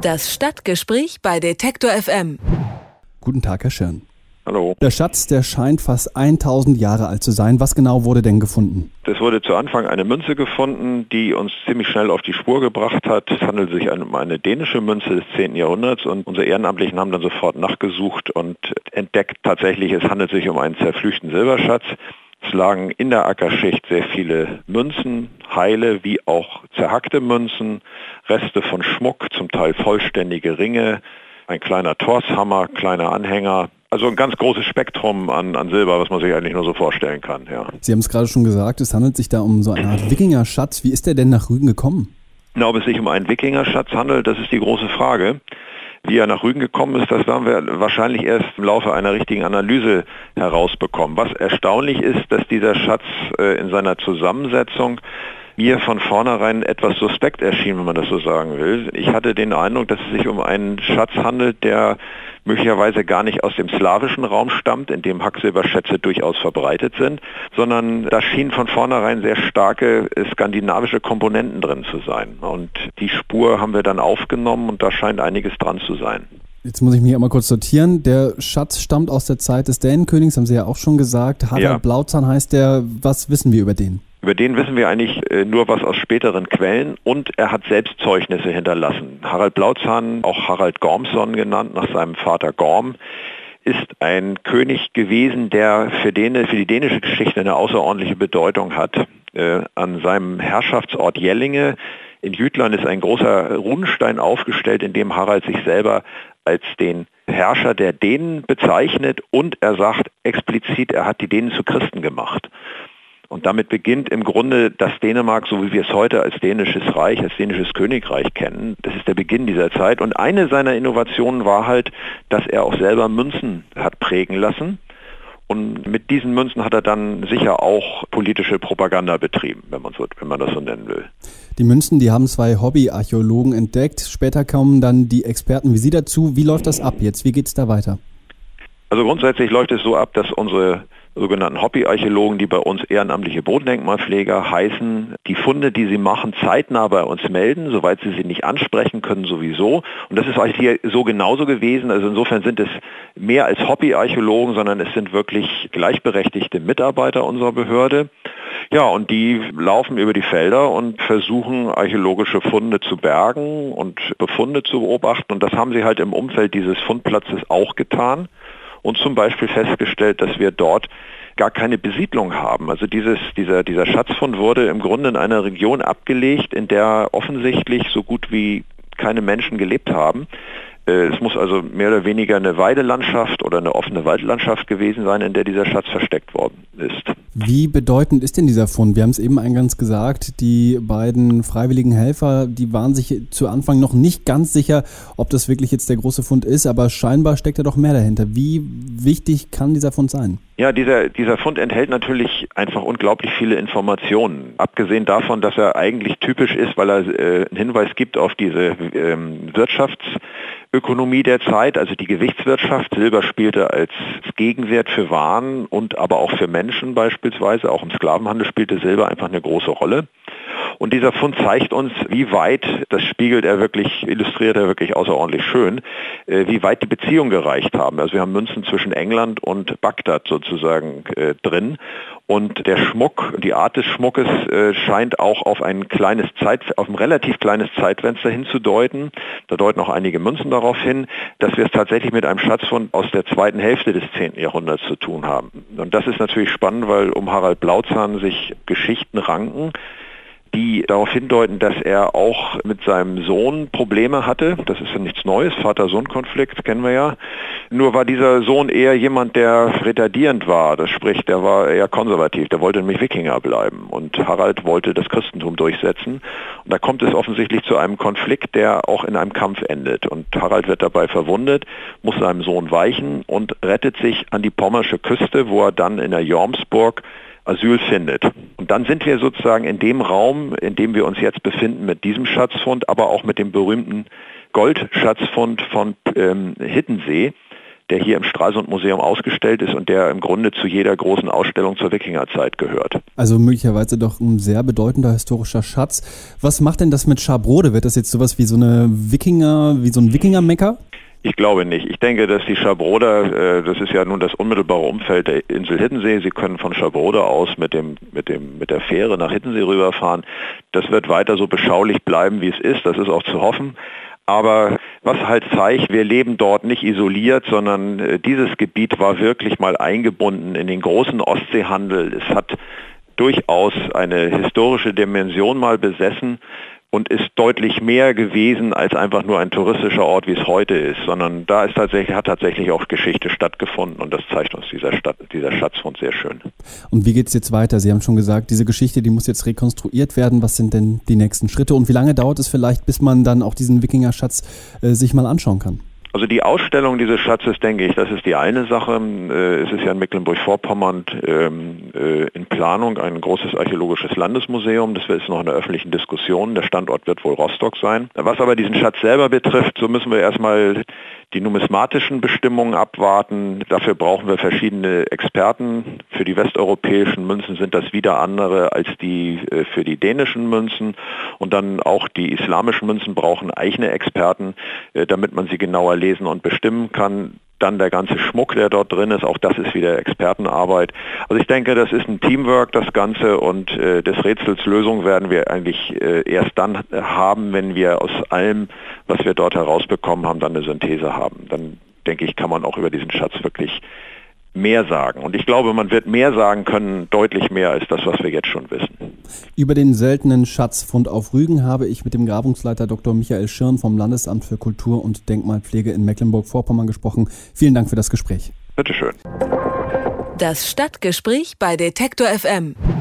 Das Stadtgespräch bei Detektor FM. Guten Tag, Herr Schirn. Hallo. Der Schatz, der scheint fast 1000 Jahre alt zu sein. Was genau wurde denn gefunden? Es wurde zu Anfang eine Münze gefunden, die uns ziemlich schnell auf die Spur gebracht hat. Es handelt sich um eine dänische Münze des 10. Jahrhunderts und unsere Ehrenamtlichen haben dann sofort nachgesucht und entdeckt tatsächlich, es handelt sich um einen zerflüchten Silberschatz. Es lagen in der Ackerschicht sehr viele Münzen, heile wie auch zerhackte Münzen, Reste von Schmuck, zum Teil vollständige Ringe, ein kleiner Torshammer, kleiner Anhänger. Also ein ganz großes Spektrum an Silber, was man sich eigentlich nur so vorstellen kann. Ja. Sie haben es gerade schon gesagt, es handelt sich da um so eine Art Wikingerschatz. Wie ist der denn nach Rügen gekommen? Na, ob es sich um einen Wikingerschatz handelt, das ist die große Frage. Wie er nach Rügen gekommen ist, das werden wir wahrscheinlich erst im Laufe einer richtigen Analyse herausbekommen. Was erstaunlich ist, dass dieser Schatz in seiner Zusammensetzung mir von vornherein etwas suspekt erschien, wenn man das so sagen will. Ich hatte den Eindruck, dass es sich um einen Schatz handelt, der möglicherweise gar nicht aus dem slawischen Raum stammt, in dem Hacksilberschätze durchaus verbreitet sind, sondern da schienen von vornherein sehr starke skandinavische Komponenten drin zu sein. Und die Spur haben wir dann aufgenommen und da scheint einiges dran zu sein. Jetzt muss ich mich einmal kurz sortieren. Der Schatz stammt aus der Zeit des Dänenkönigs, haben Sie ja auch schon gesagt. Harald Blauzahn heißt der. Was wissen wir über den? Über den wissen wir eigentlich nur was aus späteren Quellen und er hat selbst Zeugnisse hinterlassen. Harald Blauzahn, auch Harald Gormsson genannt, nach seinem Vater Gorm, ist ein König gewesen, der für die dänische Geschichte eine außerordentliche Bedeutung hat. An seinem Herrschaftsort Jellinge in Jütland ist ein großer Runenstein aufgestellt, in dem Harald sich selber als den Herrscher der Dänen bezeichnet und er sagt explizit, er hat die Dänen zu Christen gemacht. Und damit beginnt im Grunde das Dänemark, so wie wir es heute als dänisches Reich, als dänisches Königreich kennen. Das ist der Beginn dieser Zeit. Und eine seiner Innovationen war halt, dass er auch selber Münzen hat prägen lassen. Und mit diesen Münzen hat er dann sicher auch politische Propaganda betrieben, wenn man das so nennen will. Die Münzen, die haben 2 Hobbyarchäologen entdeckt. Später kommen dann die Experten wie Sie dazu. Wie läuft das ab jetzt? Wie geht es da weiter? Also grundsätzlich läuft es so ab, dass unsere sogenannten Hobbyarchäologen, die bei uns ehrenamtliche Bodendenkmalpfleger heißen, die Funde, die sie machen, zeitnah bei uns melden, soweit sie nicht ansprechen können sowieso. Und das ist eigentlich hier so genauso gewesen. Also insofern sind es mehr als Hobbyarchäologen, sondern es sind wirklich gleichberechtigte Mitarbeiter unserer Behörde. Ja, und die laufen über die Felder und versuchen, archäologische Funde zu bergen und Befunde zu beobachten. Und das haben sie halt im Umfeld dieses Fundplatzes auch getan. Und zum Beispiel festgestellt, dass wir dort gar keine Besiedlung haben. Also dieser Schatzfund wurde im Grunde in einer Region abgelegt, in der offensichtlich so gut wie keine Menschen gelebt haben. Es muss also mehr oder weniger eine Weidelandschaft oder eine offene Waldlandschaft gewesen sein, in der dieser Schatz versteckt worden ist. Wie bedeutend ist denn dieser Fund? Wir haben es eben eingangs gesagt, die beiden freiwilligen Helfer, die waren sich zu Anfang noch nicht ganz sicher, ob das wirklich jetzt der große Fund ist, aber scheinbar steckt da doch mehr dahinter. Wie wichtig kann dieser Fund sein? Ja, dieser Fund enthält natürlich einfach unglaublich viele Informationen. Abgesehen davon, dass er eigentlich typisch ist, weil er einen Hinweis gibt auf diese Wirtschaftsökonomie der Zeit, also die Gewichtswirtschaft. Silber spielte als Gegenwert für Waren und aber auch für Menschen beispielsweise. Auch im Sklavenhandel spielte Silber einfach eine große Rolle. Und dieser Fund zeigt uns, wie weit, das illustriert er wirklich außerordentlich schön, wie weit die Beziehungen gereicht haben. Also wir haben Münzen zwischen England und Bagdad sozusagen drin. Und der Schmuck, die Art des Schmuckes scheint auch auf ein relativ kleines Zeitfenster hinzudeuten. Da deuten auch einige Münzen darauf hin, dass wir es tatsächlich mit einem Schatzfund aus der zweiten Hälfte des 10. Jahrhunderts zu tun haben. Und das ist natürlich spannend, weil um Harald Blauzahn sich Geschichten ranken, die darauf hindeuten, dass er auch mit seinem Sohn Probleme hatte. Das ist ja nichts Neues, Vater-Sohn-Konflikt kennen wir ja. Nur war dieser Sohn eher jemand, der retardierend war. Das spricht, der war eher konservativ, der wollte nämlich Wikinger bleiben. Und Harald wollte das Christentum durchsetzen. Und da kommt es offensichtlich zu einem Konflikt, der auch in einem Kampf endet. Und Harald wird dabei verwundet, muss seinem Sohn weichen und rettet sich an die pommersche Küste, wo er dann in der Jormsburg Asyl findet. Und dann sind wir sozusagen in dem Raum, in dem wir uns jetzt befinden mit diesem Schatzfund, aber auch mit dem berühmten Goldschatzfund von Hittensee, der hier im Stralsund-Museum ausgestellt ist und der im Grunde zu jeder großen Ausstellung zur Wikingerzeit gehört. Also möglicherweise doch ein sehr bedeutender historischer Schatz. Was macht denn das mit Scharbrode? Wird das jetzt sowas wie so ein Wikinger-Mecker? Ich glaube nicht. Ich denke, dass die Scharbrode, das ist ja nun das unmittelbare Umfeld der Insel Hiddensee. Sie können von Scharbrode aus mit der Fähre nach Hiddensee rüberfahren. Das wird weiter so beschaulich bleiben, wie es ist. Das ist auch zu hoffen. Aber was halt zeigt, wir leben dort nicht isoliert, sondern dieses Gebiet war wirklich mal eingebunden in den großen Ostseehandel. Es hat durchaus eine historische Dimension mal besessen und ist deutlich mehr gewesen als einfach nur ein touristischer Ort, wie es heute ist, sondern da hat tatsächlich auch Geschichte stattgefunden und das zeigt uns dieser Schatzfund sehr schön. Und wie geht es jetzt weiter? Sie haben schon gesagt, diese Geschichte, die muss jetzt rekonstruiert werden. Was sind denn die nächsten Schritte und wie lange dauert es vielleicht, bis man dann auch diesen Wikinger-Schatz sich mal anschauen kann? Also die Ausstellung dieses Schatzes, denke ich, das ist die eine Sache. Es ist ja in Mecklenburg-Vorpommern in Planung ein großes archäologisches Landesmuseum. Das ist noch in der öffentlichen Diskussion. Der Standort wird wohl Rostock sein. Was aber diesen Schatz selber betrifft, so müssen wir erstmal die numismatischen Bestimmungen abwarten. Dafür brauchen wir verschiedene Experten. Für die westeuropäischen Münzen sind das wieder andere als die für die dänischen Münzen. Und dann auch die islamischen Münzen brauchen eigene Experten, damit man sie genauer lesen und bestimmen kann. Dann der ganze Schmuck, der dort drin ist, auch das ist wieder Expertenarbeit. Also ich denke, das ist ein Teamwork, das Ganze, und des Rätsels Lösung werden wir eigentlich erst dann haben, wenn wir aus allem, was wir dort herausbekommen haben, dann eine Synthese haben. Dann, denke ich, kann man auch über diesen Schatz wirklich mehr sagen. Und ich glaube, man wird mehr sagen können, deutlich mehr als das, was wir jetzt schon wissen. Über den seltenen Schatzfund auf Rügen habe ich mit dem Grabungsleiter Dr. Michael Schirn vom Landesamt für Kultur und Denkmalpflege in Mecklenburg-Vorpommern gesprochen. Vielen Dank für das Gespräch. Bitteschön. Das Stadtgespräch bei Detektor FM.